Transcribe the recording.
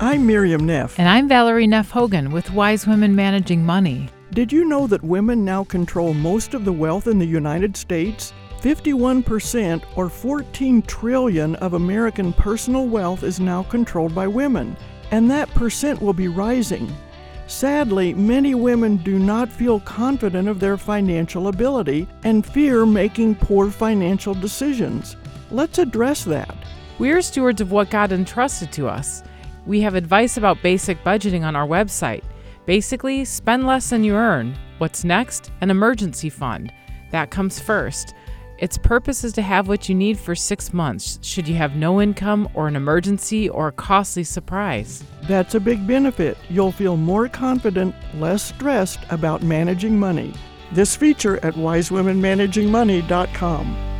I'm Miriam Neff. And I'm Valerie Neff Hogan with Wise Women Managing Money. Did you know that women now control most of the wealth in the United States? 51%, or $14 trillion of American personal wealth is now controlled by women, and that percent will be rising. Sadly, many women do not feel confident of their financial ability and fear making poor financial decisions. Let's address that. We're stewards of what God entrusted to us. We have advice about basic budgeting on our website. Basically, spend less than you earn. What's next? An emergency fund. That comes first. Its purpose is to have what you need for 6 months, should you have no income or an emergency or a costly surprise. That's a big benefit. You'll feel more confident, less stressed about managing money. This feature at wisewomenmanagingmoney.com.